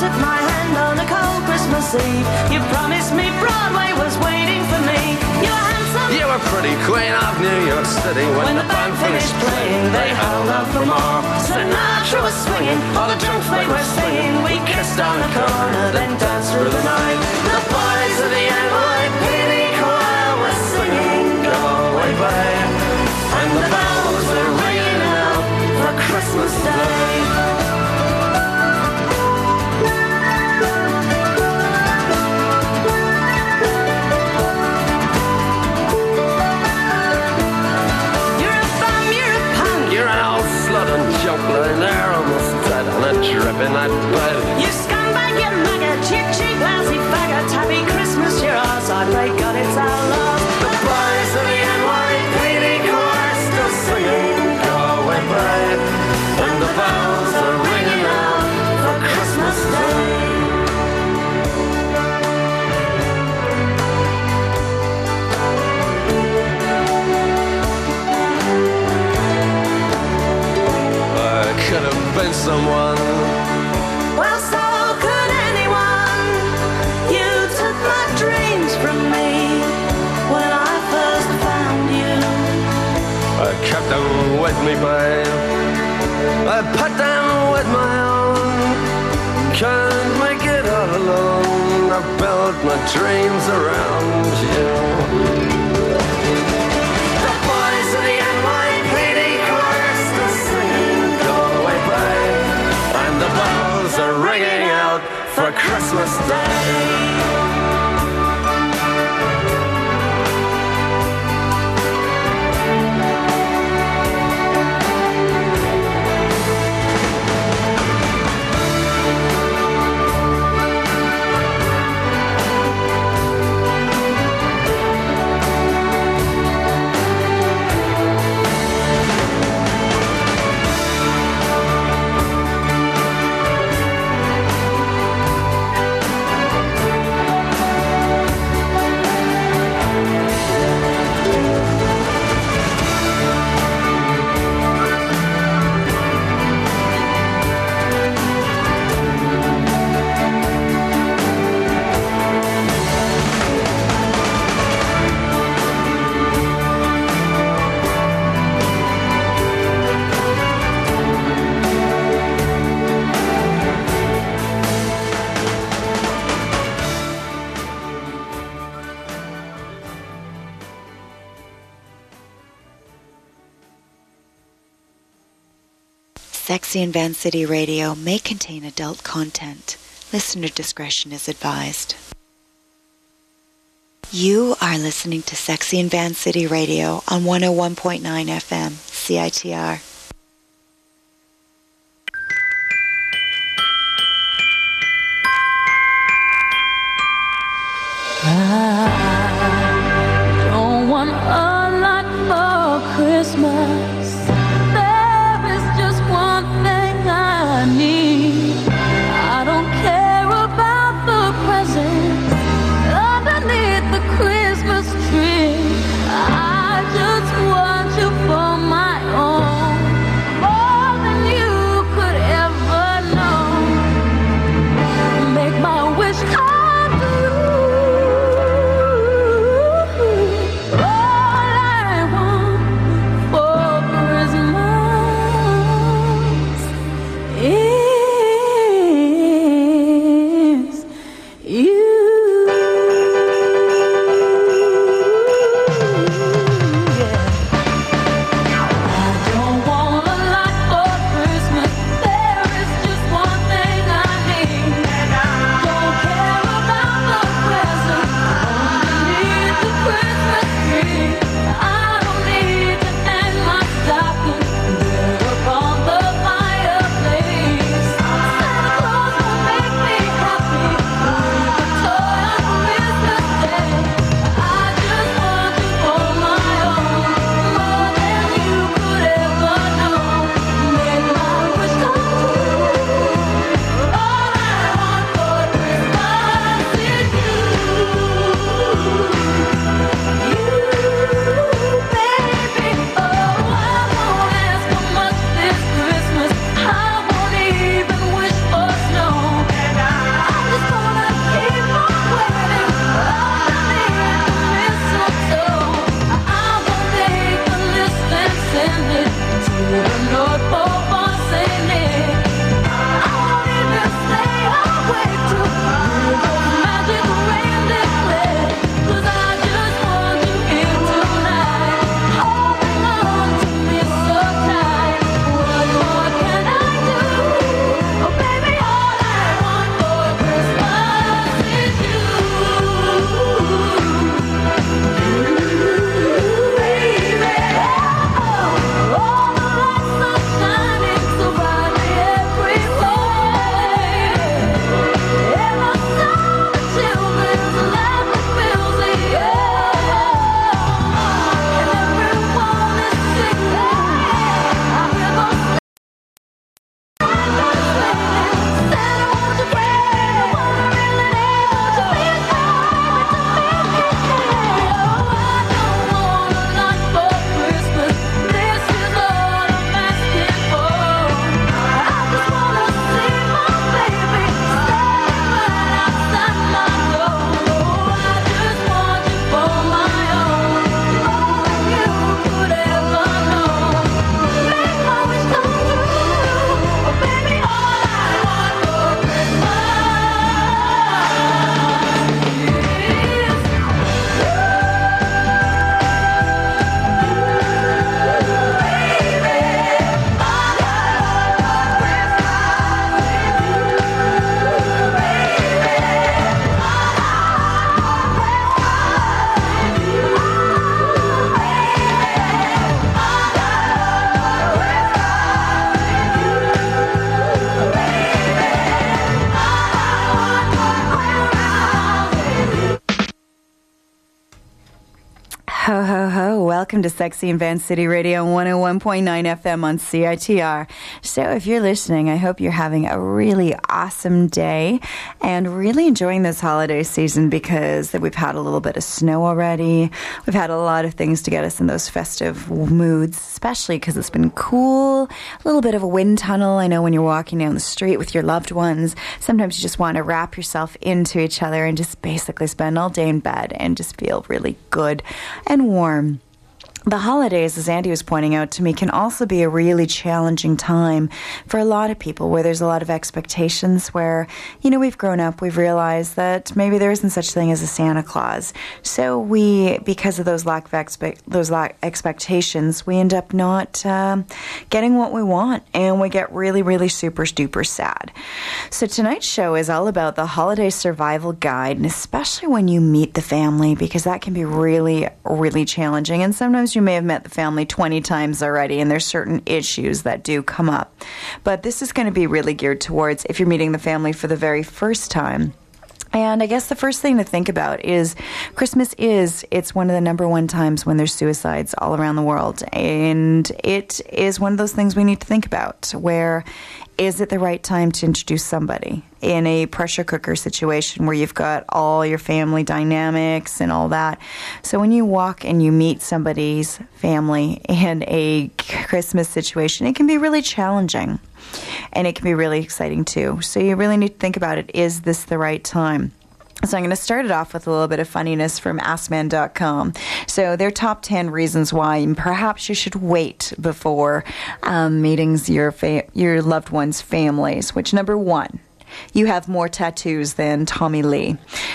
took my hand on a cold Christmas Eve. You promised me Broadway was waiting for me. You were handsome. You were pretty queen of New York City. When the band finished playing, they held out for more. Sinatra was swinging, all the drunks they were singing. We kissed on the corner, then danced through the night. The boys of the NYPD choir were singing Galway Bay, and the bells were ringing out for Christmas Day. Lying there almost dead on a dripping night bed. You scumbag, you maggot, cheap, cheap, lousy faggot. Happy Christmas, you're ours. I pray God it's our love. The boys of the NYPD choir still singing Galway Bay, and the bells are ringing out for Christmas Day. Could have been someone. Well, so could anyone. You took my dreams from me when I first found you. I kept them with me, babe. I put them with my own. Can't make it all alone. I built my dreams around you. The boys of the NYPD chorus still singing Galway Bay, and the bells are ringing out for Christmas Day. Sexy and Van City Radio may contain adult content. Listener discretion is advised. You are listening to Sexy and Van City Radio on 101.9 FM, CITR. I don't want a lot for Christmas. There is just one thing I need. I don't care about the presents underneath the Christmas tree. I just want you for my own. welcome to Sexy and Van City Radio 101.9 FM on CITR. So if you're listening, I hope you're having a really awesome day and really enjoying this holiday season because we've had a little bit of snow already. We've had a lot of things to get us in those festive moods, especially because it's been cool, a little bit of a wind tunnel. I know when you're walking down the street with your loved ones, sometimes you just want to wrap yourself into each other and just basically spend all day in bed and just feel really good and warm. The holidays, as Andy was pointing out to me, can also be a really challenging time for a lot of people where there's a lot of expectations where, you know, we've grown up, we've realized that maybe there isn't such thing as a Santa Claus. So because of those lack of expectations, we end up not getting what we want and we get really, really super duper sad. So tonight's show is all about the holiday survival guide, and especially when you meet the family, because that can be really, really challenging. And sometimes you may have met the family 20 times already, and there's certain issues that do come up. But this is going to be really geared towards if you're meeting the family for the very first time. And I guess the first thing to think about is Christmas it's one of the number one times when there's suicides all around the world. And it is one of those things we need to think about, where is it the right time to introduce somebody in a pressure cooker situation where you've got all your family dynamics and all that? So when you walk and you meet somebody's family in a Christmas situation, it can be really challenging. And it can be really exciting too. So you really need to think about it. Is this the right time? So I'm going to start it off with a little bit of funniness from AskMan.com. So their top 10 reasons why perhaps you should wait before meetings your loved ones' families. Which, number 1, you have more tattoos than Tommy Lee.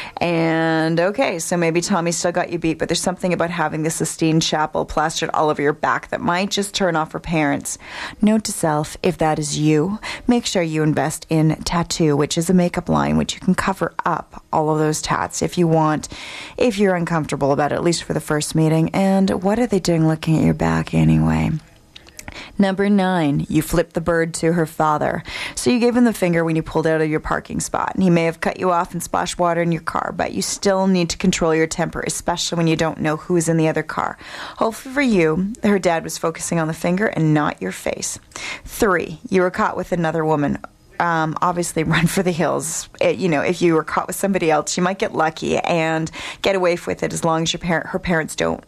And okay, so maybe Tommy still got you beat, but there's something about having the Sistine Chapel plastered all over your back that might just turn off her parents. Note to self, if that is you, make sure you invest in Tattoo, which is a makeup line which you can cover up all of those tats if you want, if you're uncomfortable about it, at least for the first meeting. And what are they doing looking at your back anyway? Number 9, you flipped the bird to her father. So you gave him the finger when you pulled out of your parking spot, and he may have cut you off and splashed water in your car, but you still need to control your temper, especially when you don't know who's in the other car. Hopefully for you, her dad was focusing on the finger and not your face. 3, you were caught with another woman. Obviously run for the hills. If you were caught with somebody else, you might get lucky and get away with it as long as her parents don't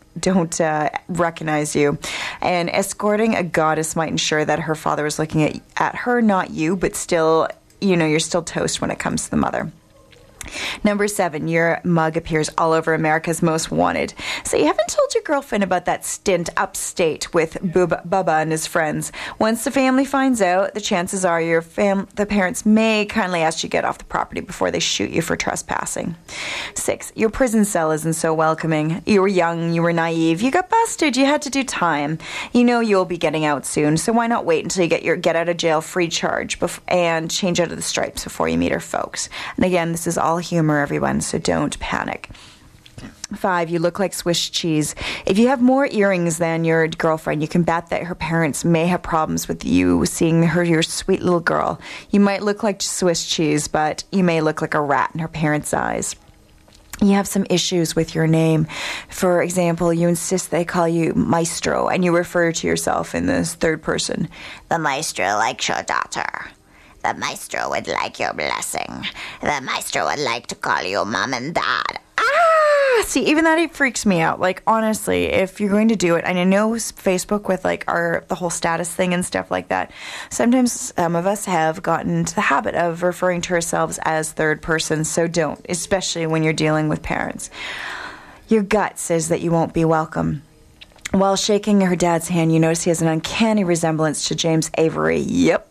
recognize you. And escorting a goddess might ensure that her father was looking at her, not you, but still, you're still toast when it comes to the mother. Number 7, your mug appears all over America's Most Wanted. So you haven't told your girlfriend about that stint upstate with Bubba and his friends. Once the family finds out, the chances are the parents may kindly ask you to get off the property before they shoot you for trespassing. 6, your prison cell isn't so welcoming. You were young, you were naive, you got busted, you had to do time. You know you'll be getting out soon, so why not wait until you get your get out of jail free charge and change out of the stripes before you meet her folks. And again, this is all humor, everyone, so don't panic. 5, you look like Swiss cheese. If you have more earrings than your girlfriend, you can bet that her parents may have problems with you seeing her, your sweet little girl. You might look like Swiss cheese, but you may look like a rat in her parents' eyes. You have some issues with your name. For example, you insist they call you Maestro, and you refer to yourself in the third person. The Maestro likes your daughter. The Maestro would like your blessing. The Maestro would like to call you Mom and Dad. See, even that, it freaks me out. Like, honestly, if you're going to do it, and I know Facebook with, like, the whole status thing and stuff like that, sometimes some of us have gotten into the habit of referring to ourselves as third person, so don't, especially when you're dealing with parents. Your gut says that you won't be welcome. While shaking her dad's hand, you notice he has an uncanny resemblance to James Avery. Yep.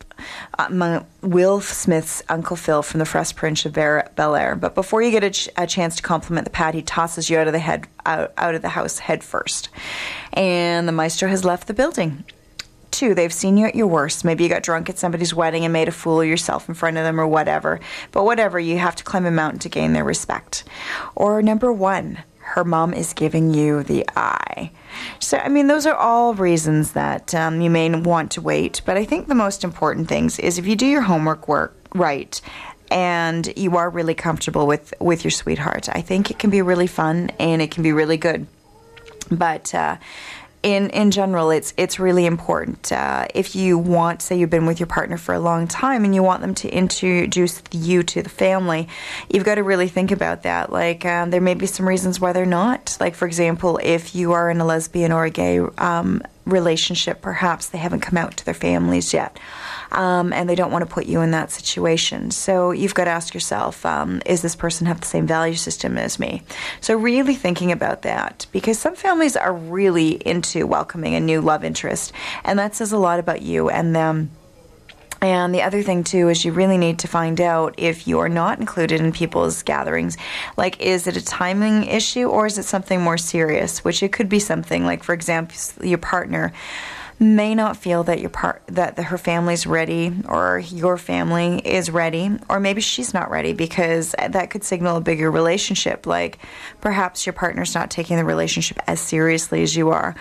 Will Smith's Uncle Phil from the Fresh Prince of Bel-Air. But before you get a chance to compliment the pad, he tosses you out of the house head first. And the Maestro has left the building. 2, they've seen you at your worst. Maybe you got drunk at somebody's wedding and made a fool of yourself in front of them or whatever. But whatever, you have to climb a mountain to gain their respect. Or number 1, her mom is giving you the eye. So, I mean, those are all reasons that you may want to wait. But I think the most important things is if you do your homework right and you are really comfortable with your sweetheart, I think it can be really fun and it can be really good. But in general, it's really important. If you want, say you've been with your partner for a long time and you want them to introduce you to the family, you've got to really think about that. Like, there may be some reasons why they're not. Like, for example, if you are in a lesbian or a gay relationship, perhaps they haven't come out to their families yet. And they don't want to put you in that situation. So you've got to ask yourself, is this person have the same value system as me? So really thinking about that, because some families are really into welcoming a new love interest, and that says a lot about you and them. And the other thing, too, is you really need to find out if you are not included in people's gatherings. Like, is it a timing issue or is it something more serious? Which it could be something like, for example, your partner may not feel that her family's ready or your family is ready, or maybe she's not ready, because that could signal a bigger relationship. Like, perhaps your partner's not taking the relationship as seriously as you are.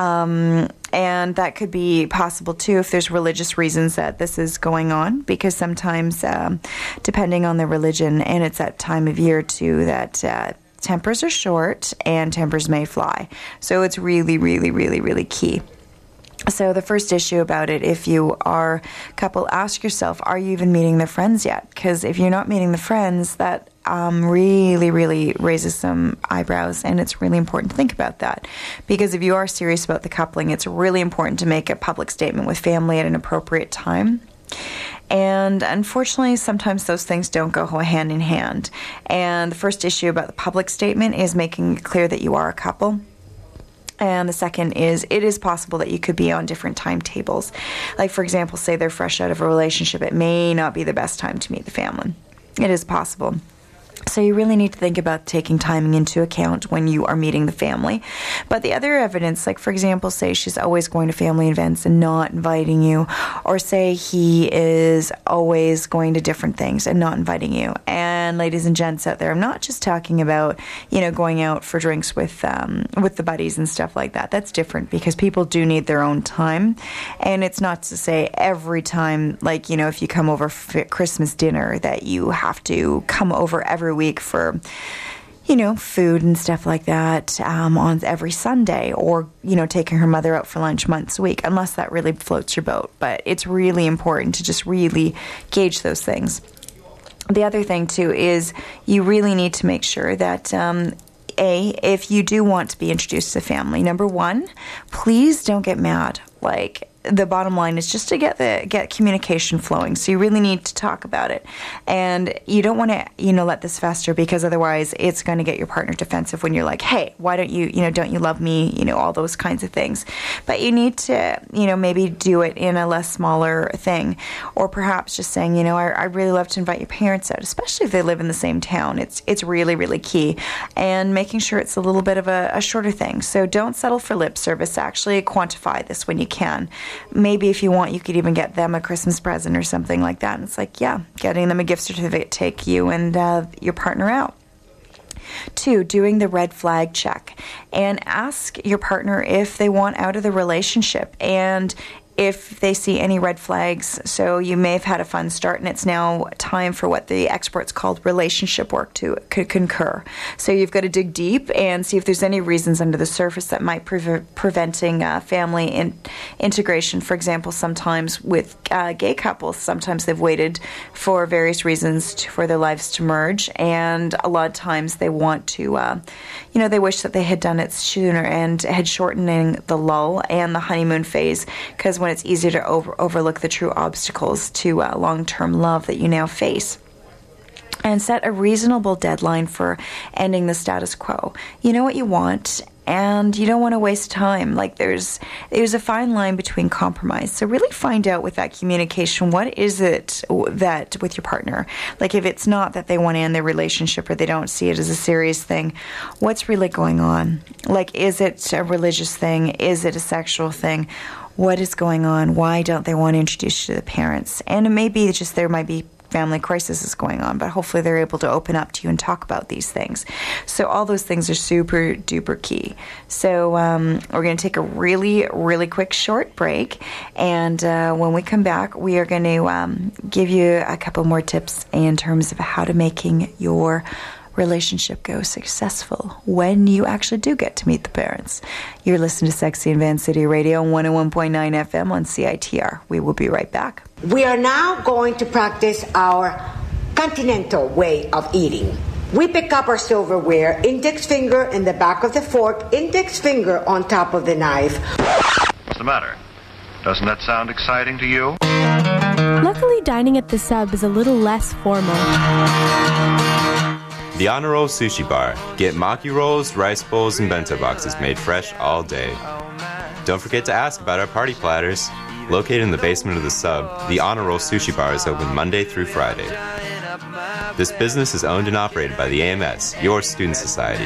And that could be possible too if there's religious reasons that this is going on, because sometimes depending on the religion, and it's that time of year too, that tempers are short and tempers may fly. So it's really, really, really, really key. So the first issue about it, if you are a couple, ask yourself, are you even meeting the friends yet? Because if you're not meeting the friends, that really, really raises some eyebrows, and it's really important to think about that. Because if you are serious about the coupling, it's really important to make a public statement with family at an appropriate time. And unfortunately, sometimes those things don't go hand in hand. And the first issue about the public statement is making it clear that you are a couple. And the second is, it is possible that you could be on different timetables. Like, for example, say they're fresh out of a relationship. It may not be the best time to meet the family. It is possible. So you really need to think about taking timing into account when you are meeting the family. But the other evidence, like, for example, say she's always going to family events and not inviting you, or say he is always going to different things and not inviting you. And ladies and gents out there, I'm not just talking about, going out for drinks with the buddies and stuff like that. That's different, because people do need their own time. And it's not to say every time, like, if you come over for Christmas dinner, that you have to come over every week for food and stuff like that on every Sunday, or taking her mother out for lunch once a week, unless that really floats your boat. But it's really important to just really gauge those things. The other thing too is you really need to make sure that if you do want to be introduced to the family, number one, please don't get mad. Like, the bottom line is just to get communication flowing. So you really need to talk about it, and you don't want to let this fester, because otherwise it's going to get your partner defensive when you're like, hey, why don't you don't you love me, all those kinds of things. But you need to maybe do it in a less smaller thing, or perhaps just saying, I really love to invite your parents out, especially if they live in the same town. It's really, really key, and making sure it's a little bit of a shorter thing. So don't settle for lip service. Actually quantify this when you can. Maybe if you want, you could even get them a Christmas present or something like that. And it's like, yeah, getting them a gift certificate, take you and your partner out. 2, doing the red flag check, and ask your partner if they want out of the relationship and if they see any red flags. So you may have had a fun start, and it's now time for what the experts called relationship work to concur. So you've got to dig deep and see if there's any reasons under the surface that might preventing family integration. For example, sometimes with gay couples, sometimes they've waited for various reasons for their lives to merge, and a lot of times they want to, they wish that they had done it sooner and had shortening the lull and the honeymoon phase, because when it's easier to overlook the true obstacles to long-term love that you now face. And set a reasonable deadline for ending the status quo. You know what you want, and you don't want to waste time. Like, there's a fine line between compromise. So really find out with that communication, what is it that with your partner? Like, if it's not that they want to end their relationship or they don't see it as a serious thing, what's really going on? Like, is it a religious thing? Is it a sexual thing? What is going on? Why don't they want to introduce you to the parents? And it may be just there might be family crisis going on, but hopefully they're able to open up to you and talk about these things. So all those things are super duper key. So we're going to take a really, really quick short break, and when we come back, we are going to give you a couple more tips in terms of how to making your relationship go successful when you actually do get to meet the parents. You're listening to Sexy in Van City Radio, 101.9 FM on CITR. We will be right back. We are now going to practice our continental way of eating. We pick up our silverware, index finger in the back of the fork, index finger on top of the knife. What's the matter? Doesn't that sound exciting to you? Luckily, dining at the Sub is a little less formal. The Honor Roll Sushi Bar. Get maki rolls, rice bowls, and bento boxes made fresh all day. Don't forget to ask about our party platters. Located in the basement of the Sub, the Honor Roll Sushi Bar is open Monday through Friday. This business is owned and operated by the AMS, your student society.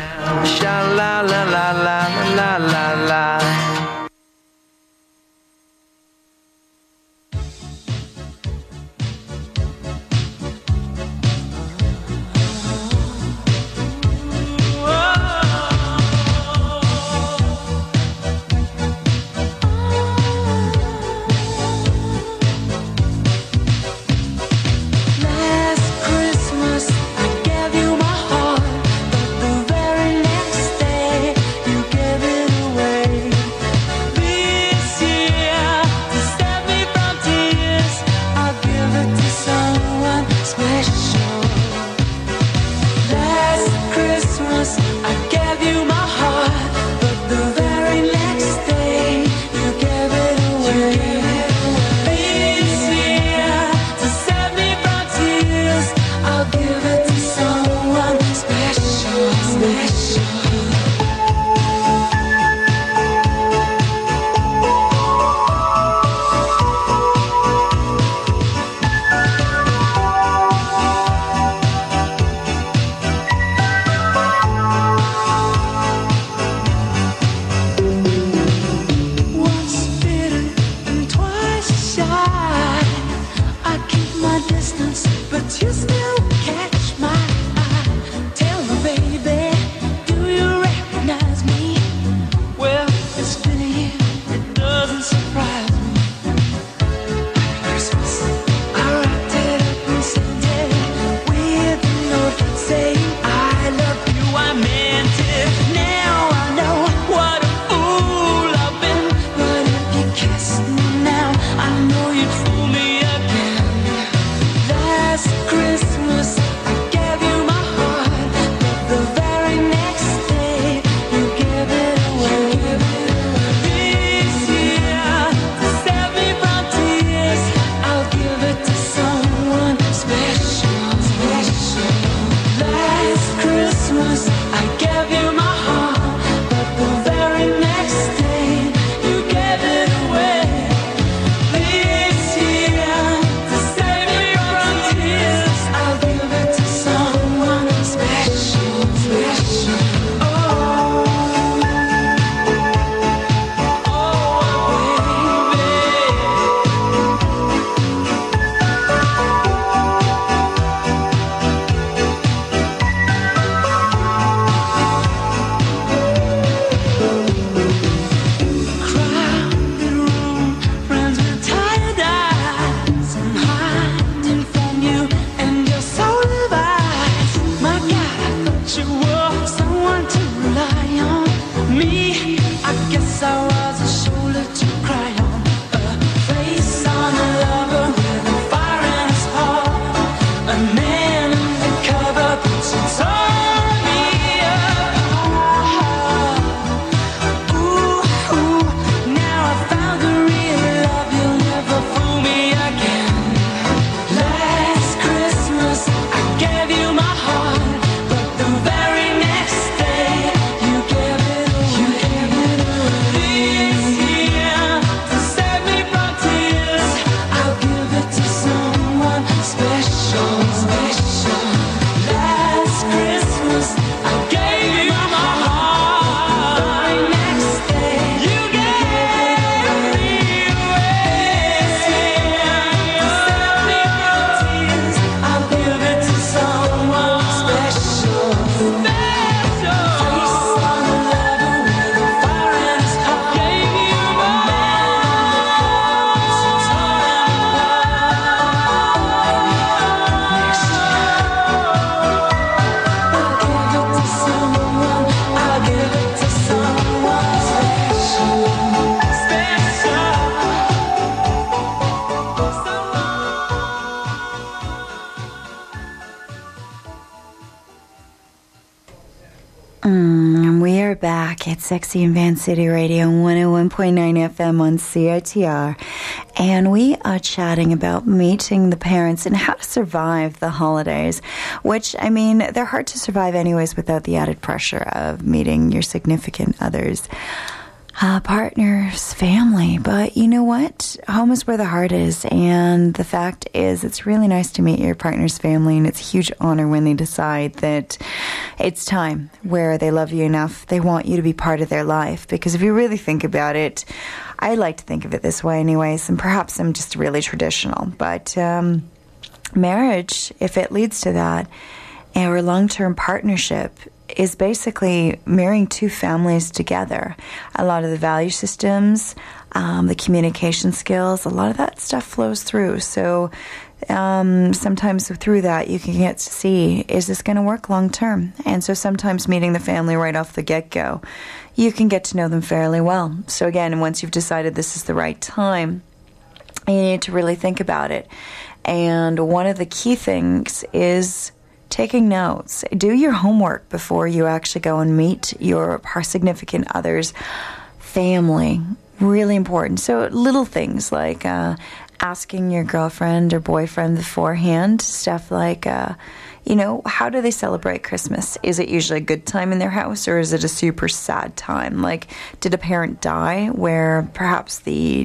back. It's Sexy and Van City Radio 101.9 FM on CITR. And we are chatting about meeting the parents and how to survive the holidays, which, I mean, they're hard to survive anyways without the added pressure of meeting your significant others. Partners, family, but you know what? Home is where the heart is, and the fact is it's really nice to meet your partner's family, and it's a huge honor when they decide that it's time, where they love you enough, they want you to be part of their life, because if you really think about it, I like to think of it this way anyways, and perhaps I'm just really traditional, but marriage, if it leads to that, or a long-term partnership, is basically marrying two families together. A lot of the value systems, the communication skills, a lot of that stuff flows through. So sometimes through that you can get to see, is this going to work long term? And so sometimes meeting the family right off the get-go, you can get to know them fairly well. So again, once you've decided this is the right time, you need to really think about it. And one of the key things is taking notes. Do your homework before you actually go and meet your significant other's family. Really important. So little things like asking your girlfriend or boyfriend beforehand, stuff like, how do they celebrate Christmas? Is it usually a good time in their house, or is it a super sad time? Like, did a parent die where perhaps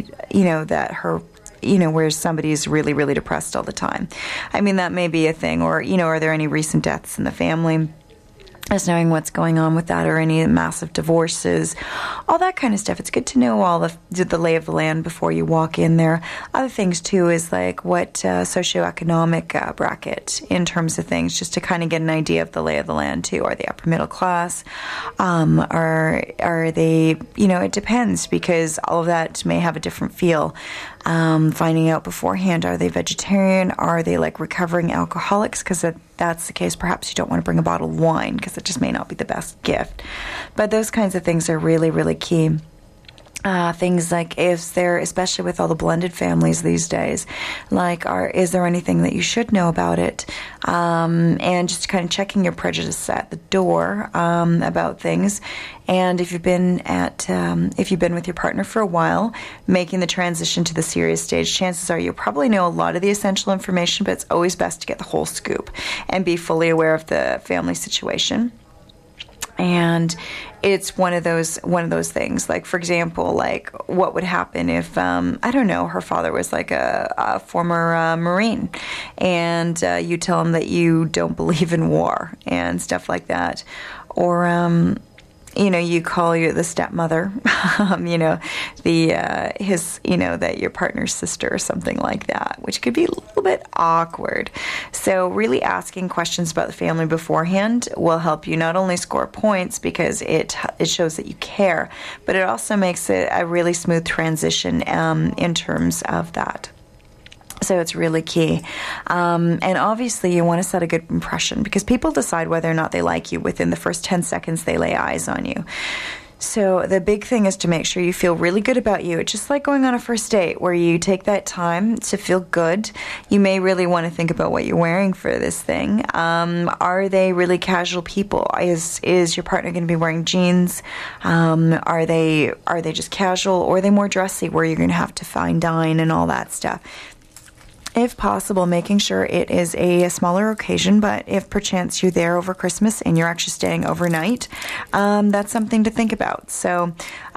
where somebody's really, really depressed all the time? I mean, that may be a thing. Or, are there any recent deaths in the family? As knowing what's going on with that, or any massive divorces, all that kind of stuff. It's good to know all the lay of the land before you walk in there. Other things, too, is like what socioeconomic bracket in terms of things, just to kind of get an idea of the lay of the land, too. Are they upper middle class? Are they, it depends, because all of that may have a different feel. Finding out beforehand, are they vegetarian? Are they like recovering alcoholics? Because that's the case, perhaps you don't want to bring a bottle of wine, because it just may not be the best gift. But those kinds of things are really, really key. Things like, if they're, especially with all the blended families these days, like, is there anything that you should know about it? And just kind of checking your prejudice at the door about things. And if you've been with your partner for a while, making the transition to the serious stage, chances are you'll probably know a lot of the essential information, but it's always best to get the whole scoop and be fully aware of the family situation. And it's one of those things. Like, for example, like, what would happen if, her father was like a former Marine, and you tell him that you don't believe in war and stuff like that. Or, you call the stepmother, that your partner's sister or something like that, which could be a little bit awkward. So really asking questions about the family beforehand will help you not only score points because it shows that you care, but it also makes it a really smooth transition in terms of that. So it's really key. And obviously you want to set a good impression, because people decide whether or not they like you within the first 10 seconds they lay eyes on you. So the big thing is to make sure you feel really good about you. It's just like going on a first date, where you take that time to feel good. You may really want to think about what you're wearing for this thing. Are they really casual people? Is your partner going to be wearing jeans? Are they just casual, or are they more dressy, where you're going to have to fine dine and all that stuff? If possible, making sure it is a smaller occasion, but if perchance you're there over Christmas and you're actually staying overnight, that's something to think about. So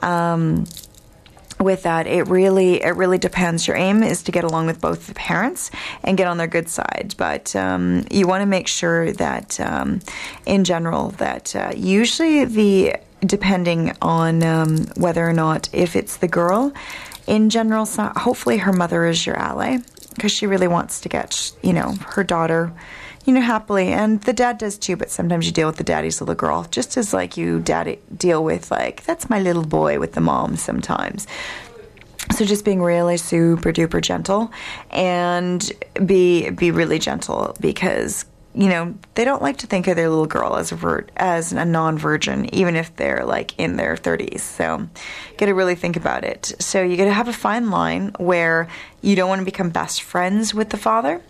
with that, it really depends. Your aim is to get along with both the parents and get on their good side, but you want to make sure that in general that usually depending on whether or not, if it's the girl, in general, hopefully her mother is your ally, because she really wants to get, her daughter, happily. And the dad does too, but sometimes you deal with the daddy's little girl, just as like you deal with, like, that's my little boy with the mom sometimes. So just being really super duper gentle, and be really gentle, because they don't like to think of their little girl as a non-virgin, even if they're like in their 30s. So got to really think about it. So you got to have a fine line where you don't want to become best friends with the father,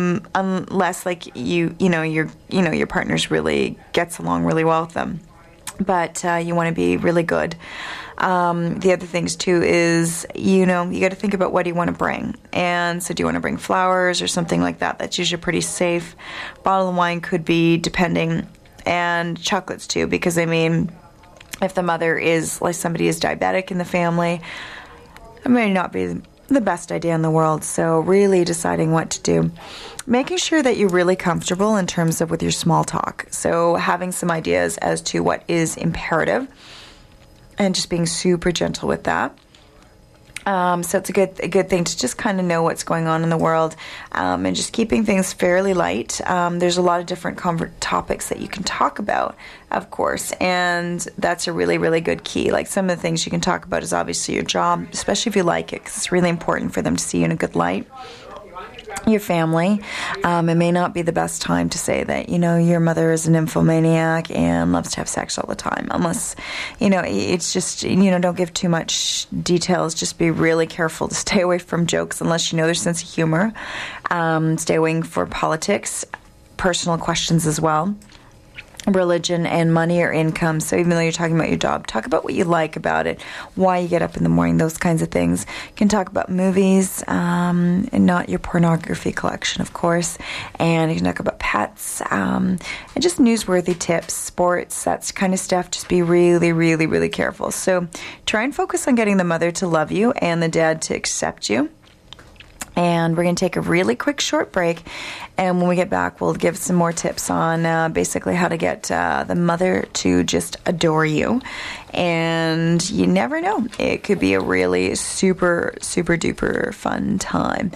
unless like your partner's really gets along really well with them. but you want to be really good. The other things too is, you got to think about what do you want to bring. And so do you want to bring flowers or something like that? That's usually pretty safe. Bottle of wine could be, depending, and chocolates too, because if the mother is, like, somebody is diabetic in the family, it may not be the best idea in the world. So really deciding what to do. Making sure that you're really comfortable in terms of with your small talk. So having some ideas as to what is imperative and just being super gentle with that. So it's a good thing to just kind of know what's going on in the world, and just keeping things fairly light. There's a lot of different topics that you can talk about, of course, and that's a really, really good key. Like, some of the things you can talk about is obviously your job, especially if you like it, because it's really important for them to see you in a good light. Your family. It may not be the best time to say that, your mother is a nymphomaniac and loves to have sex all the time, unless, it's just, don't give too much details. Just be really careful to stay away from jokes unless you know their sense of humor. Stay away from politics, personal questions as well. Religion and money or income. So even though you're talking about your job, talk about what you like about it, why you get up in the morning, those kinds of things. You can talk about movies, and not your pornography collection, of course. And you can talk about pets, and just newsworthy tips, sports, that kind of stuff. Just be really, really, really careful. So try and focus on getting the mother to love you and the dad to accept you. And we're going to take a really quick short break. And when we get back, we'll give some more tips on basically how to get the mother to just adore you. And you never know. It could be a really super, super duper fun time.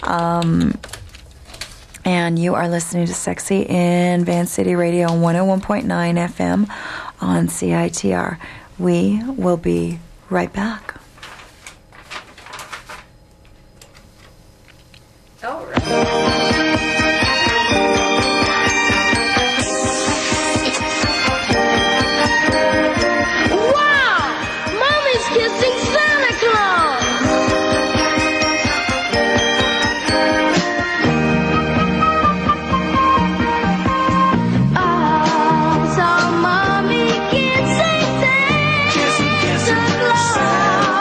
And you are listening to Sexy in Van City Radio on 101.9 FM on CITR. We will be right back. All right. Mommy, kiss Santa Claus.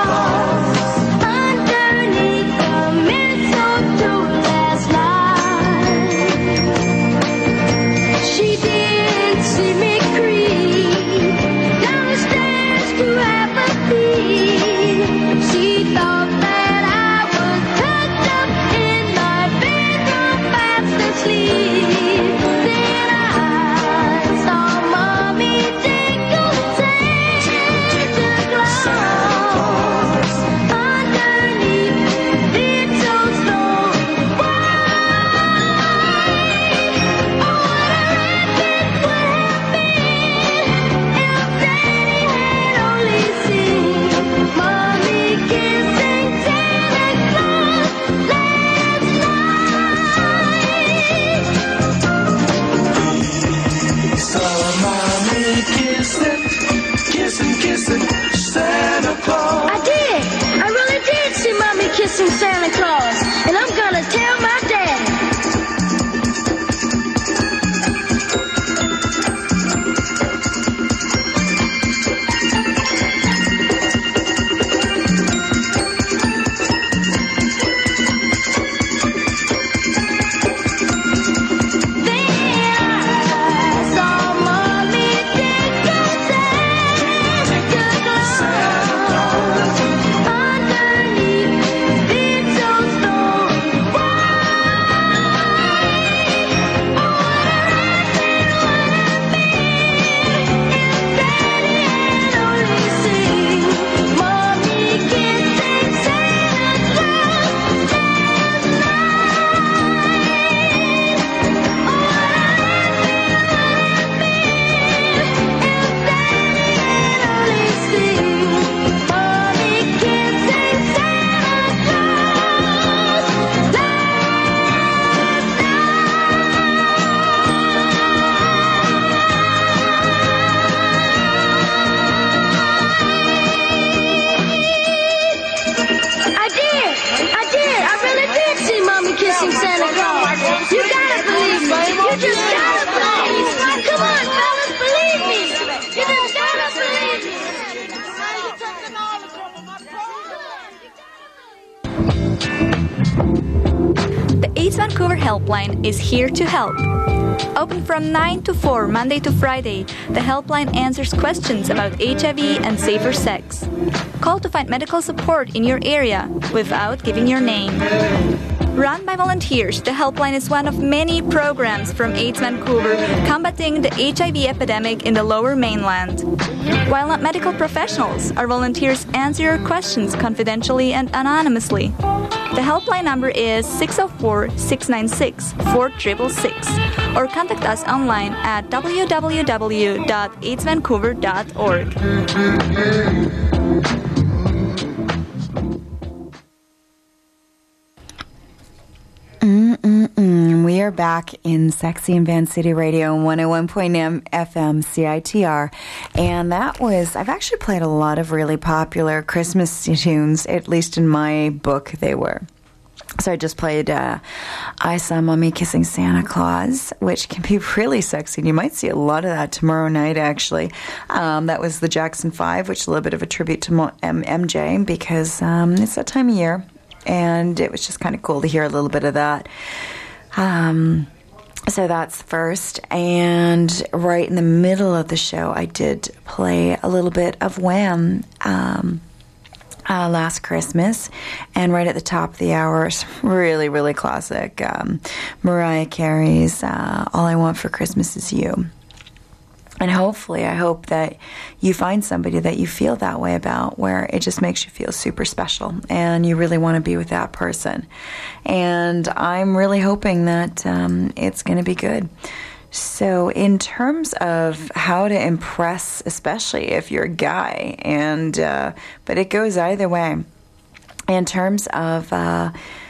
Vancouver Helpline is here to help. Open from 9 to 4 Monday to Friday, the helpline answers questions about HIV and safer sex. Call to find medical support in your area without giving your name. Run by volunteers, the helpline is one of many programs from AIDS Vancouver combating the HIV epidemic in the Lower Mainland. While not medical professionals, our volunteers answer your questions confidentially and anonymously. The helpline number is 604-696-4666 or contact us online at www.aidsvancouver.org. We are back in Sexy and Van City Radio 101.9 FM CITR. And that was, I've actually played a lot of really popular Christmas tunes, at least in my book they were. So I just played I Saw Mommy Kissing Santa Claus, which can be really sexy. And you might see a lot of that tomorrow night, actually. That was the Jackson 5, which is a little bit of a tribute to MJ because it's that time of year. And it was just kind of cool to hear a little bit of that. So that's first. And right in the middle of the show, I did play a little bit of Wham! Last Christmas. And right at the top of the hour, really, really classic. Mariah Carey's All I Want for Christmas Is You. And hopefully, I hope that you find somebody that you feel that way about, where it just makes you feel super special and you really want to be with that person. And I'm really hoping that it's going to be good. So in terms of how to impress, especially if you're a guy, and but it goes either way, in terms of how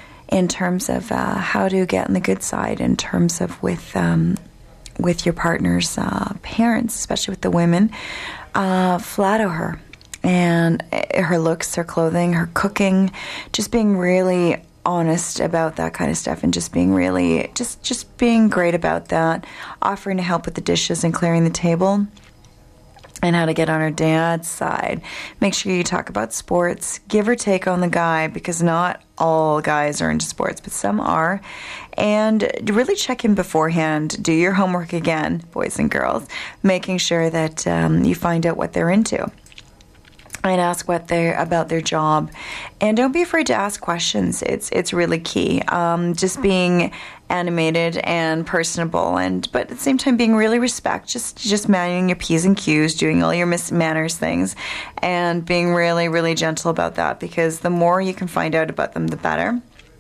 to get on the good side, in terms of with your partner's parents, especially with the women, flatter her. And her looks, her clothing, her cooking, just being really honest about that kind of stuff and just being really, just being great about that. Offering to help with the dishes and clearing the table. And how to get on her dad's side. Make sure you talk about sports. Give her take on the guy, because not all guys are into sports, but some are. And really check in beforehand. Do your homework again, boys and girls. Making sure that you find out what they're into. And ask what they're about their job. And don't be afraid to ask questions. It's really key. Just being animated and personable, but at the same time being really just managing your P's and Q's, doing all your manners things, and being really, really gentle about that, because the more you can find out about them, the better.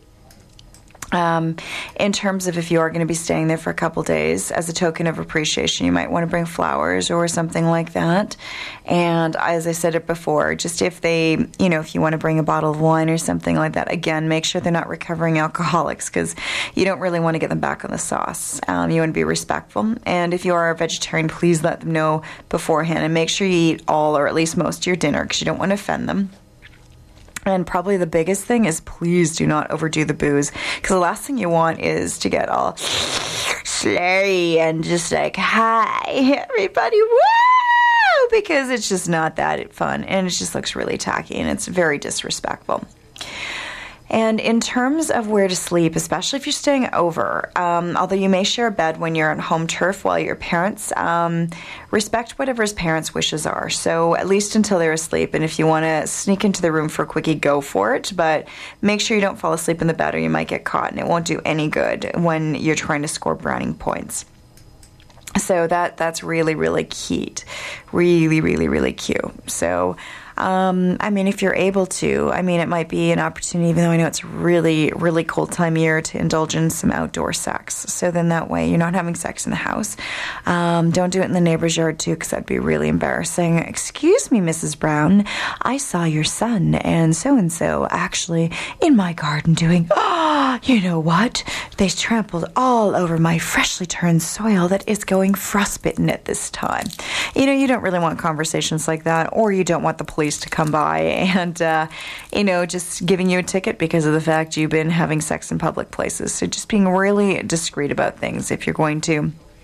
In terms of if you are going to be staying there for a couple days, as a token of appreciation, you might want to bring flowers or something like that. And as I said it before, just if they, if you want to bring a bottle of wine or something like that, again, make sure they're not recovering alcoholics, because you don't really want to get them back on the sauce. You want to be respectful. And if you are a vegetarian, please let them know beforehand, and make sure you eat all or at least most of your dinner, because you don't want to offend them. And probably the biggest thing is, please do not overdo the booze, because the last thing you want is to get all slurry and just like, hi, everybody, woo! Because it's just not that fun, and it just looks really tacky, and it's very disrespectful. And in terms of where to sleep, especially if you're staying over, although you may share a bed when you're on home turf while your parents, respect whatever his parents' wishes are. So at least until they're asleep. And if you want to sneak into the room for a quickie, go for it. But make sure you don't fall asleep in the bed, or you might get caught, and it won't do any good when you're trying to score brownie points. So that's really, really key. Really, really, really cute. So if you're able to, it might be an opportunity, even though I know it's really, really cold time of year, to indulge in some outdoor sex. So then that way you're not having sex in the house. Don't do it in the neighbor's yard too, because that'd be really embarrassing. Excuse me, Mrs. Brown, I saw your son and so actually in my garden doing, you know what? They trampled all over my freshly turned soil that is going frostbitten at this time. You don't really want conversations like that, or you don't want the police to come by and, just giving you a ticket because of the fact you've been having sex in public places. So just being really discreet about things if you're going to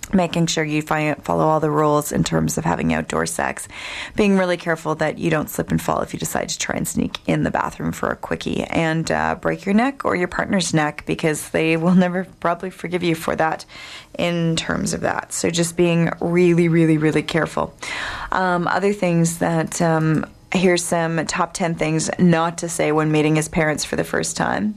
making sure you follow all the rules in terms of having outdoor sex, being really careful that you don't slip and fall if you decide to try and sneak in the bathroom for a quickie and break your neck or your partner's neck, because they will never probably forgive you for that in terms of that. So just being really, really, really careful. Other things that, here's some top 10 things not to say when meeting his parents for the first time.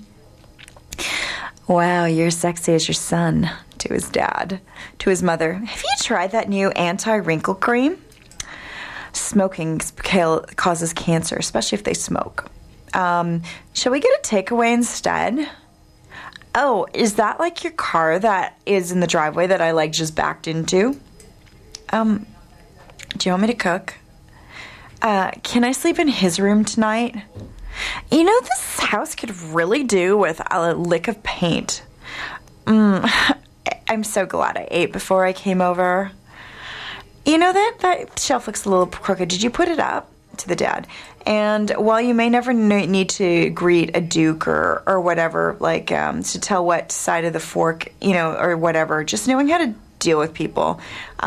Wow, you're sexy as your son. To his dad. To his mother. Have you tried that new anti-wrinkle cream? Smoking causes cancer, especially if they smoke. Shall we get a takeaway instead? Oh, is that like your car that is in the driveway that I like just backed into? Do you want me to cook? Can I sleep in his room tonight? You know, this house could really do with a lick of paint. I'm so glad I ate before I came over. You know, that shelf looks a little crooked. Did you put it up? To the dad. And while you may never need to greet a duke or whatever, like to tell what side of the fork, you know, or whatever, just knowing how to deal with people,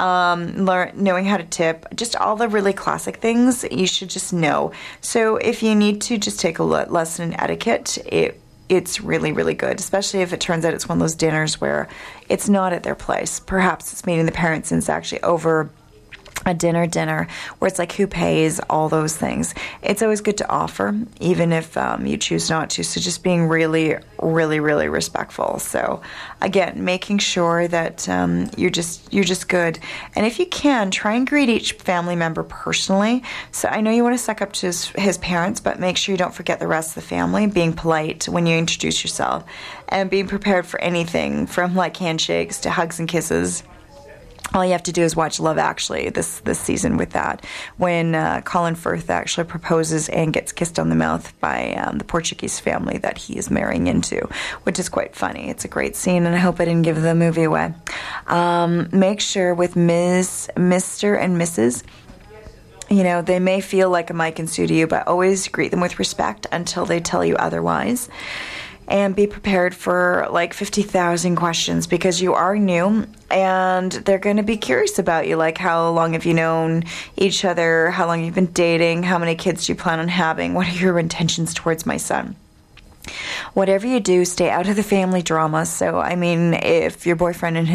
knowing how to tip, just all the really classic things you should just know. So if you need to just take a lesson in etiquette, it's really, really good, especially if it turns out it's one of those dinners where it's not at their place. Perhaps it's meeting the parents and it's actually over a dinner where it's like who pays, all those things. It's always good to offer, even if you choose not to. So just being really, really, really respectful. So again, making sure that you're just good. And if you can, try and greet each family member personally. So I know you want to suck up to his parents, but make sure you don't forget the rest of the family. Being polite when you introduce yourself and being prepared for anything from like handshakes to hugs and kisses. All you have to do is watch Love Actually this season with that, when Colin Firth actually proposes and gets kissed on the mouth by the Portuguese family that he is marrying into, which is quite funny. It's a great scene, and I hope I didn't give the movie away. Make sure with Mr. and Mrs., you know, they may feel like a Mike and Sue to you, but always greet them with respect until they tell you otherwise. And be prepared for like 50,000 questions, because you are new and they're going to be curious about you. Like, how long have you known each other? How long have you been dating? How many kids do you plan on having? What are your intentions towards my son? Whatever you do, stay out of the family drama. So, I mean, if your boyfriend and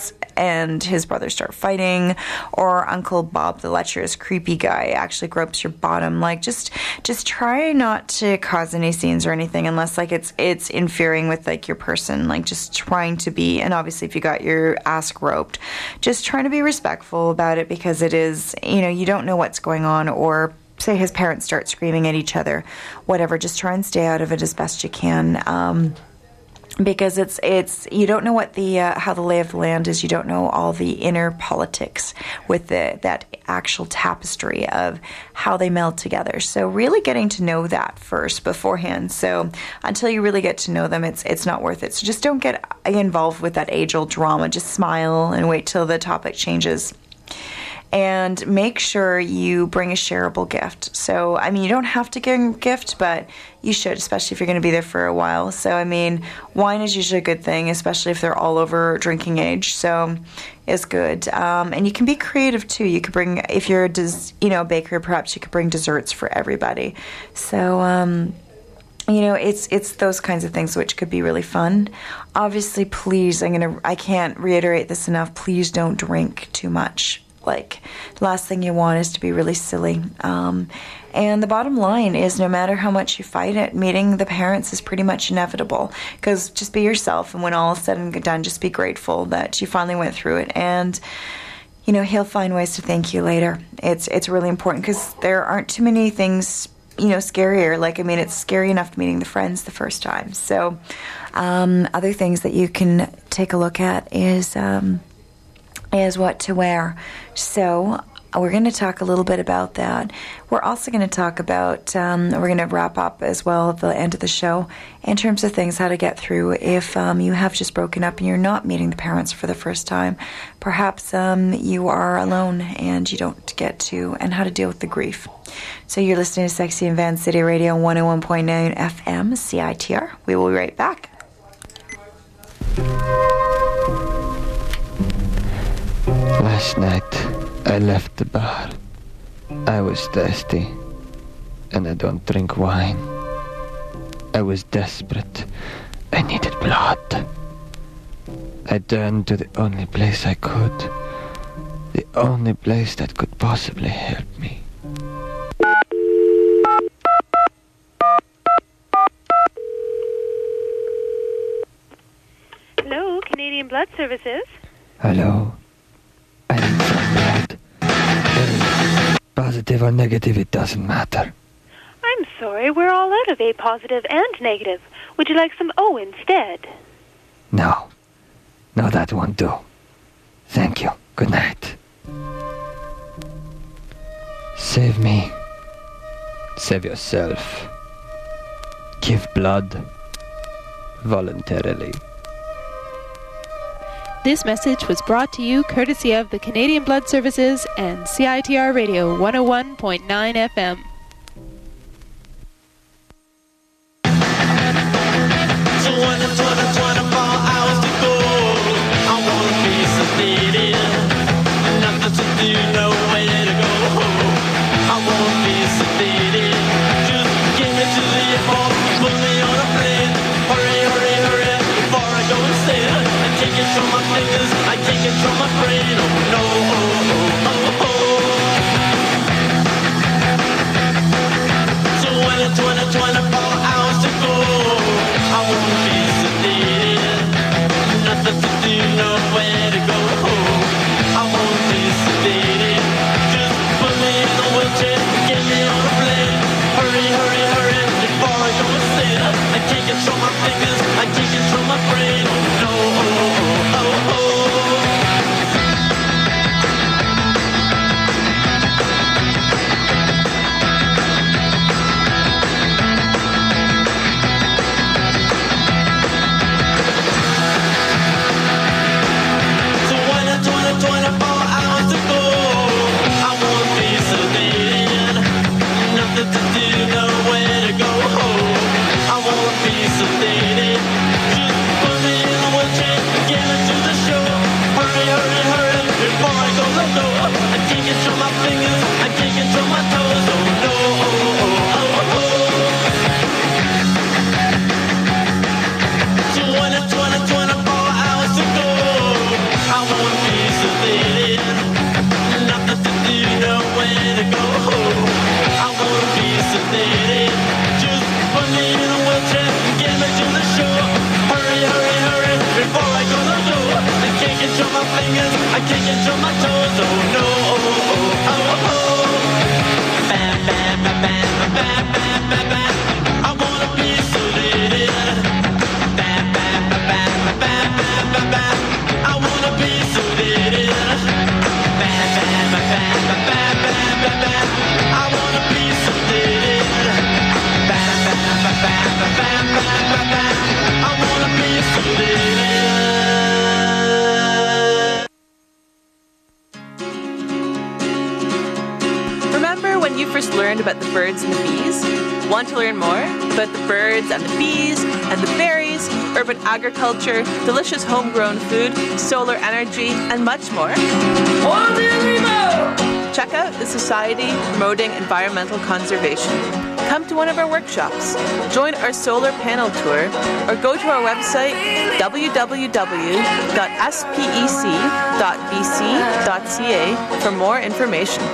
his brother start fighting, or Uncle Bob, the lecherous, creepy guy, actually gropes your bottom, like just try not to cause any scenes or anything, unless like it's interfering with like your person, like just trying to be. And obviously, if you got your ass groped, just trying to be respectful about it, because it is, you know, you don't know what's going on, or say his parents start screaming at each other, whatever, just try and stay out of it as best you can, because it's you don't know what the how the lay of the land is. You don't know all the inner politics with that actual tapestry of how they meld together. So really getting to know that first beforehand. So until you really get to know them, it's not worth it. So just don't get involved with that age-old drama. Just smile and wait till the topic changes. And make sure you bring a shareable gift. So, I mean, you don't have to get a gift, but you should, especially if you're going to be there for a while. So, I mean, wine is usually a good thing, especially if they're all over drinking age. So, it's good. And you can be creative, too. You could bring, if you're a baker, perhaps you could bring desserts for everybody. So, you know, it's those kinds of things which could be really fun. Obviously, please, I can't reiterate this enough, please don't drink too much. Like, the last thing you want is to be really silly. And the bottom line is, no matter how much you fight it, meeting the parents is pretty much inevitable. Because just be yourself, and when all is said and done, just be grateful that you finally went through it. And, you know, he'll find ways to thank you later. It's really important, because there aren't too many things, you know, scarier. Like, I mean, it's scary enough meeting the friends the first time. So, other things that you can take a look at is what to wear. So we're going to talk a little bit about that. We're also going to talk about, we're going to wrap up as well at the end of the show in terms of things how to get through if you have just broken up and you're not meeting the parents for the first time. Perhaps you are alone and you don't get to, and how to deal with the grief. So you're listening to Sexy in Van City Radio 101.9 FM CITR. We will be right back. Last night, I left the bar. I was thirsty, and I don't drink wine. I was desperate. I needed blood. I turned to the only place I could. The only place that could possibly help me. Hello, Canadian Blood Services. Hello. I need some blood. Positive or negative, it doesn't matter. I'm sorry, we're all out of A positive and negative. Would you like some O instead? No. No, that won't do. Thank you. Good night. Save me. Save yourself. Give blood. Voluntarily. This message was brought to you courtesy of the Canadian Blood Services and CITR Radio 101.9 FM. So when it's 24 hours to go, I wanna be sedated. Nothing to do, nowhere to go. I wanna be sedated. Just get me to the airport, put me on a plane. Hurry, hurry, hurry, before I go insane. I take it from my fingers, I take it from my brain. Oh no, oh, oh, oh, oh. So when it's 24 hours to go, I wanna be sedated. Nothing to do, nowhere to go. I wanna be sedated. Just put me in a wheelchair, get me on a plane. Hurry, hurry, hurry, before I go insane. I take it from my fingers, I take it from my brain. Oh no, oh, oh, oh, oh. So when it's 24 hours to go, I wanna be sedated. Nothing to do, nowhere to go. I wanna be sedated. Just put me in a wheelchair, get me to the show. Hurry, hurry, hurry, before I go let go. I take it from my fingers, I take it from my toes. Oh no, oh, oh, oh, oh. So when it's 24 hours to go, I wanna be sedated. Nothing to do, nowhere to go. I wanna be sedated. Just put me in a wheelchair, get me to the show. Hurry, hurry, hurry, before I go let go. I can't control my fingers, I can't control my toes. Oh no, oh, oh, oh, oh. Bam, bam, bam, bam, bam, bam, bam, bam. I wanna be sedated. Bam, bam, bam, bam, bam, bam, bam, bam. I wanna be sedated. Bam, bam, bam, bam, bam, bam, bam, bam. I wanna be sedated. Bam, bam, bam, bam, bam, bam, bam, bam. I wanna be sedated. Remember when you first learned about the birds and the bees? Want to learn more about the birds and the bees and the berries, urban agriculture, delicious homegrown food, solar energy, and much more? Check out the Society Promoting Environmental Conservation. Come to one of our workshops, join our solar panel tour, or go to our website www.spec.bc.ca for more information.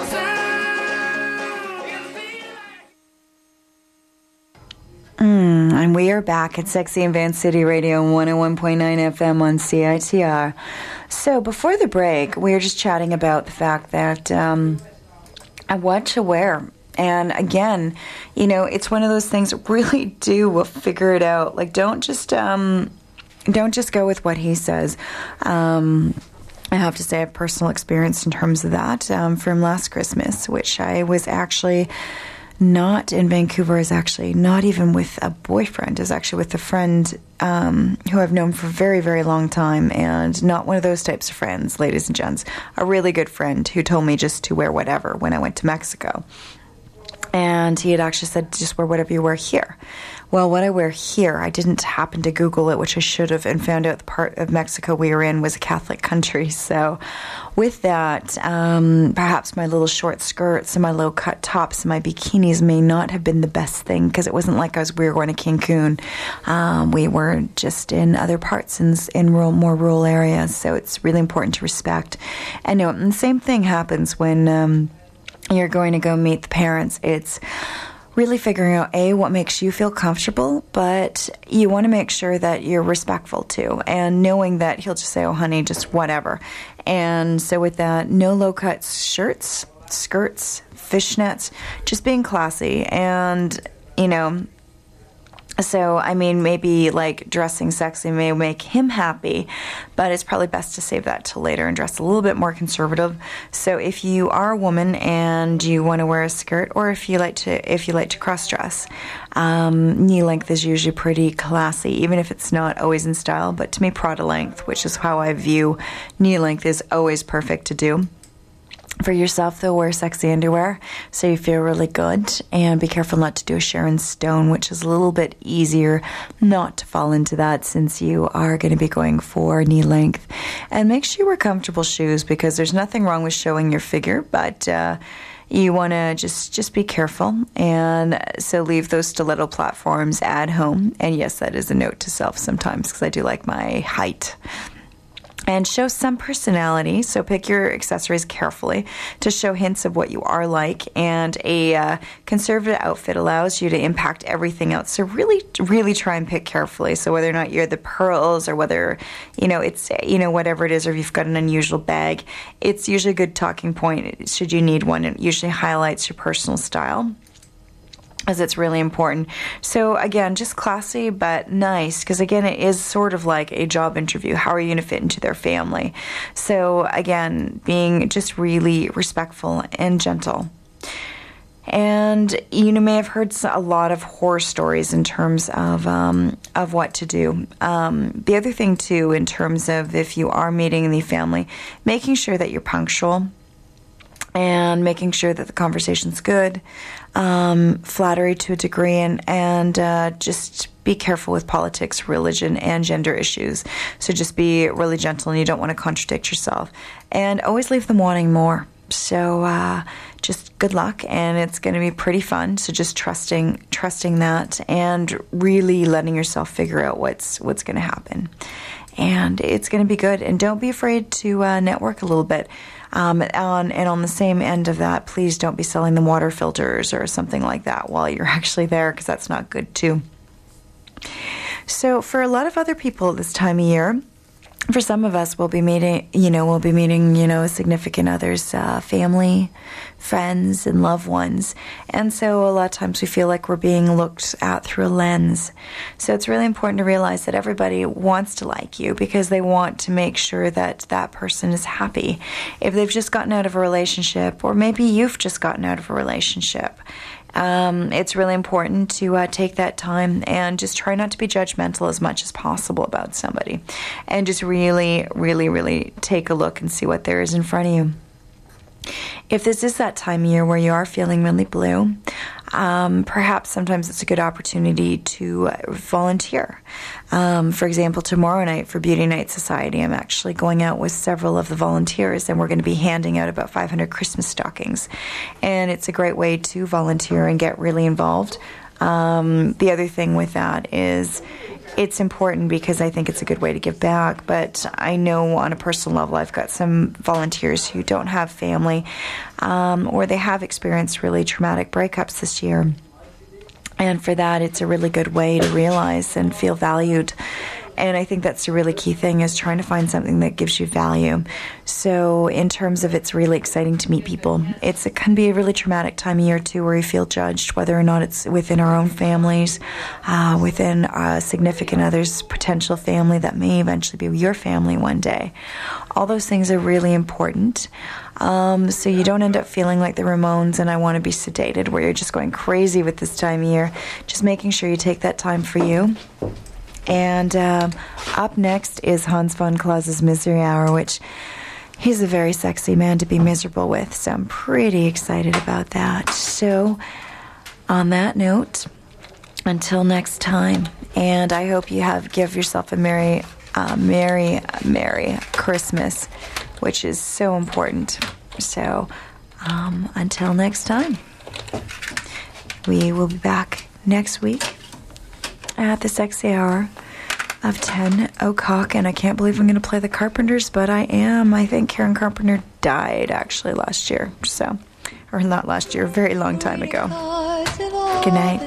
And we are back at Sexy and Van City Radio 101.9 FM on CITR. So before the break, we were just chatting about the fact that what to wear. And again, you know, it's one of those things, really do figure it out. Like, don't just go with what he says. I have to say I have personal experience in terms of that from last Christmas, which I was actually not in Vancouver, is actually not even with a boyfriend, is actually with a friend who I've known for a very, very long time, and not one of those types of friends, ladies and gents. A really good friend who told me just to wear whatever when I went to Mexico. And he had actually said, just wear whatever you wear here, Well, what I wear here, I didn't happen to Google it, which I should have, and found out the part of Mexico we were in was a Catholic country. So with that, perhaps my little short skirts and my low-cut tops and my bikinis may not have been the best thing, because it wasn't like we were going to Cancun. We were just in other parts, in more rural areas. So it's really important to respect. And no, and the same thing happens when you're going to go meet the parents. It's really figuring out, A, what makes you feel comfortable, but you want to make sure that you're respectful too, and knowing that he'll just say, oh, honey, just whatever. And so with that, no low-cut shirts, skirts, fishnets, just being classy. And, so, I mean, maybe like dressing sexy may make him happy, but it's probably best to save that till later and dress a little bit more conservative. So if you are a woman and you want to wear a skirt, or if you like to cross-dress, knee length is usually pretty classy, even if it's not always in style. But to me, Prada length, which is how I view knee length, is always perfect to do. For yourself, though, wear sexy underwear so you feel really good, and be careful not to do a Sharon Stone, which is a little bit easier not to fall into that, since you are going to be going for knee length. And make sure you wear comfortable shoes, because there's nothing wrong with showing your figure, but you want to just be careful. And so leave those stiletto platforms at home. And yes, that is a note to self sometimes, because I do like my height. And show some personality, so pick your accessories carefully to show hints of what you are like. And a conservative outfit allows you to impact everything else. So really, really try and pick carefully. So whether or not you're the pearls, or whether, it's, whatever it is, or if you've got an unusual bag, it's usually a good talking point should you need one. It usually highlights your personal style, as it's really important. So again, just classy but nice, because again, it is sort of like a job interview. How are you going to fit into their family? So again, being just really respectful and gentle. And you may have heard a lot of horror stories in terms of what to do. The other thing too, in terms of if you are meeting the family, making sure that you're punctual, and making sure that the conversation's good, flattery to a degree, and just be careful with politics, religion, and gender issues. So just be really gentle, and you don't want to contradict yourself. And always leave them wanting more. So just good luck, and it's going to be pretty fun. So just trusting that, and really letting yourself figure out what's going to happen. And it's going to be good. And don't be afraid to network a little bit. On the same end of that, please don't be selling them water filters or something like that while you're actually there, because that's not good too. So for a lot of other people at this time of year, for some of us, we'll be meeting significant others, family, friends, and loved ones. And so a lot of times we feel like we're being looked at through a lens. So it's really important to realize that everybody wants to like you, because they want to make sure that that person is happy. If they've just gotten out of a relationship, or maybe you've just gotten out of a relationship, it's really important to take that time and just try not to be judgmental as much as possible about somebody, and just really, really, really take a look and see what there is in front of you. If this is that time of year where you are feeling really blue, perhaps sometimes it's a good opportunity to volunteer. For example, tomorrow night for Beauty Night Society, I'm actually going out with several of the volunteers, and we're going to be handing out about 500 Christmas stockings. And it's a great way to volunteer and get really involved. The other thing with that is it's important, because I think it's a good way to give back. But I know on a personal level, I've got some volunteers who don't have family, or they have experienced really traumatic breakups this year. And for that, it's a really good way to realize and feel valued. And I think that's a really key thing, is trying to find something that gives you value. So in terms of, it's really exciting to meet people. It can be a really traumatic time of year too, where you feel judged, whether or not it's within our own families, within significant others' potential family that may eventually be your family one day. All those things are really important. So you don't end up feeling like the Ramones and I Want to Be Sedated, where you're just going crazy with this time of year. Just making sure you take that time for you. And up next is Hans von Klaus's Misery Hour, which he's a very sexy man to be miserable with. So I'm pretty excited about that. So on that note, until next time. And I hope you give yourself a merry Christmas, which is so important. So until next time, we will be back next week at the sexy hour of 10 o'clock. And I can't believe I'm going to play the Carpenters, but I am. I think Karen Carpenter died actually last year. So, or not last year, a very long time ago. Good night.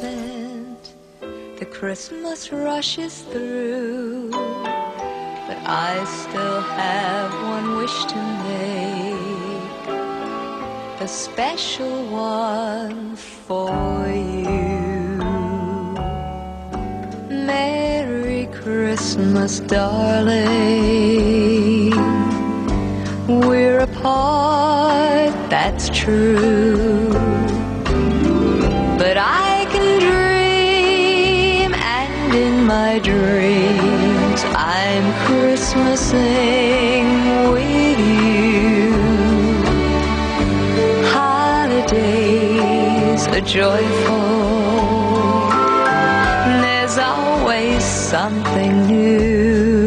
The Christmas rushes through, but I still have one wish to make, a special one for you. Merry Christmas, darling. We're apart, that's true, but I can dream, and in my dreams I'm Christmasing with you. Holidays are joyful, there's always something new,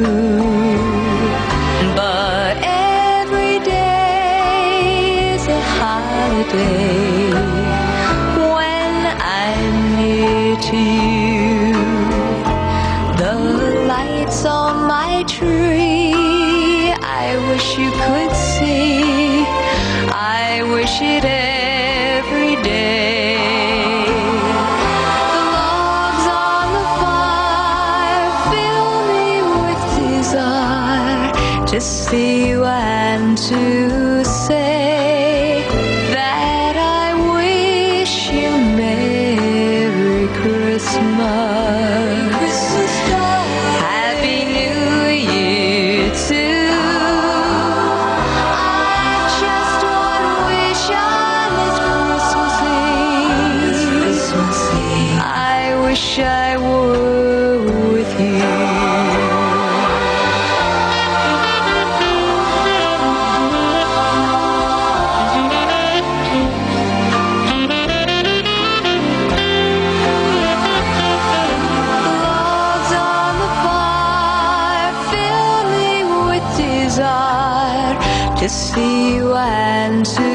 but every day is a holiday when I'm near to you. The lights on my tree, I wish you could see, I wish it every day. The logs on the fire fill me with desire to see you and to say that I wish you Merry Christmas. Happy New Year too. I just want to wish on this Christmas Eve. I wish I were with you. Logs on the fire fill me with desire to see you and to